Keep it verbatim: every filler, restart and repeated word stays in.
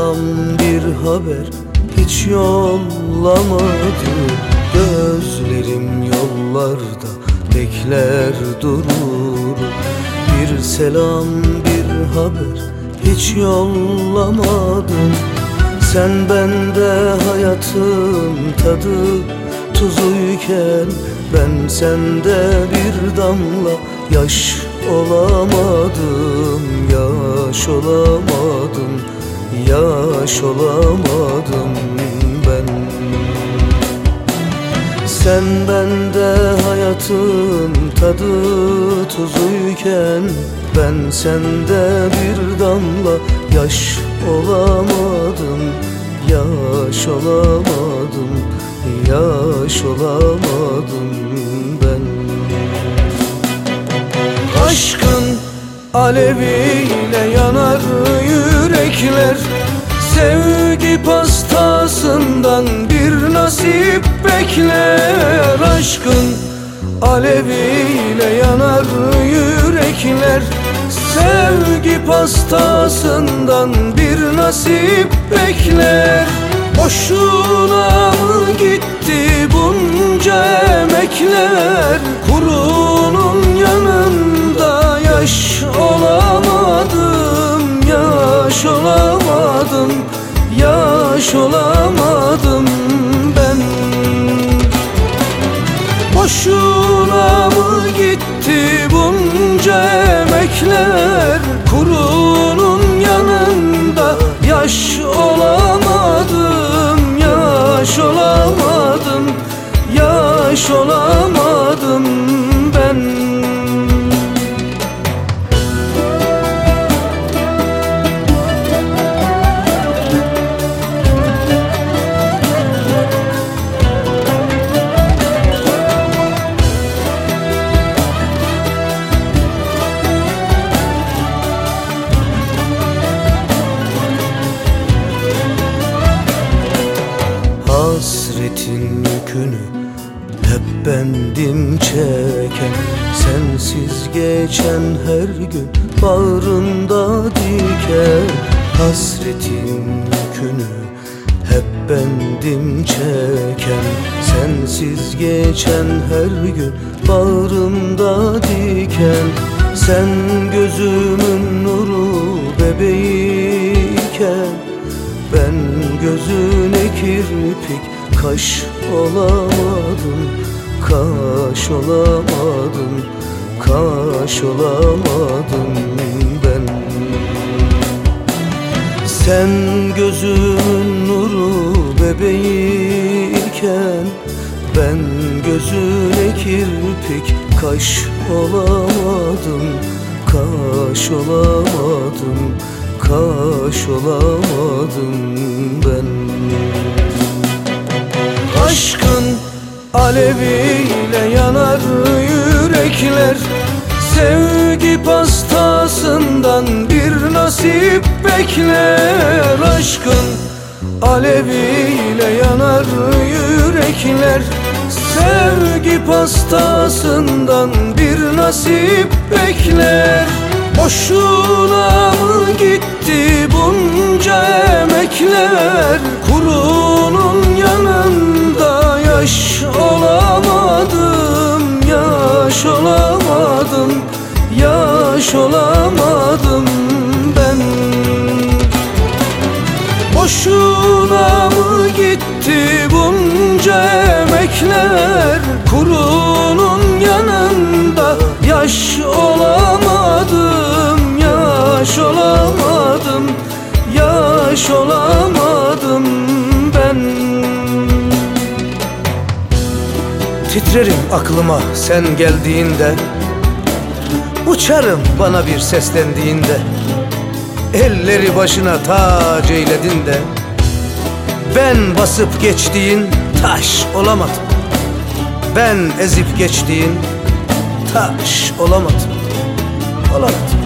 selam bir haber hiç yollamadı. Gözlerim yollarda bekler durur. Bir selam bir haber hiç yollamadın. Sen bende hayatın tadı tuzuyken, ben sende bir damla yaş olamadım. Yaş olamadım, yaş olamadım ben. Sen bende hayatın tadı tuzuyken, ben sende bir damla yaş olamadım. Yaş olamadım, yaş olamadım ben. Aşkın aleviyle yanar yürekler, sevgi pastasından bir nasip bekler. Aşkın aleviyle yanar yürekler, sevgi pastasından bir nasip bekler. Boşuna mı gitti bunca emekler? Kurunun yanında yaş olamadım, yaş olamadım, yaş olamadım ben. Boşuna mı gitti bunca emekler? Kurunun yanında yaş olamadım, yaş olamadım, yaş olamadım ben. Hasretin yükünü hep bendim çeken, sensiz geçen her gün bağrında diken. Hasretin yükünü hep bendim çeken, sensiz geçen her gün bağrımda diken. Sen gözümün nuru bebeğiyken, ben gözüne kirpik kaş olamadım. Kaş olamadım, kaş olamadım ben. Sen gözümün nuru bebeğiyken, ben gözüne kirpik kaş olamadım. Kaş olamadım, kaş olamadım ben. Aşkın aleviyle yanar yürekler, sevgi pastasından bir nasip bekler. Aşkın aleviyle yanar yürekler, sevgi pastasından bir nasip bekler. Boşuna mı gitti bunca emekler? Kurunun yanında yaş olamadım, yaş olamadım, yaş olamadım ben. Boşuna mı gitti bunca emekler? Kurunun yanında yaş olamadım, yaş olamadım, yaş olamadım ben. Titrerim aklıma sen geldiğinde, uçarım bana bir seslendiğinde. Elleri başına tac eyledin de, ben basıp geçtiğin taş olamadım. Ben ezip geçtiğin taş olamadım, olamadım.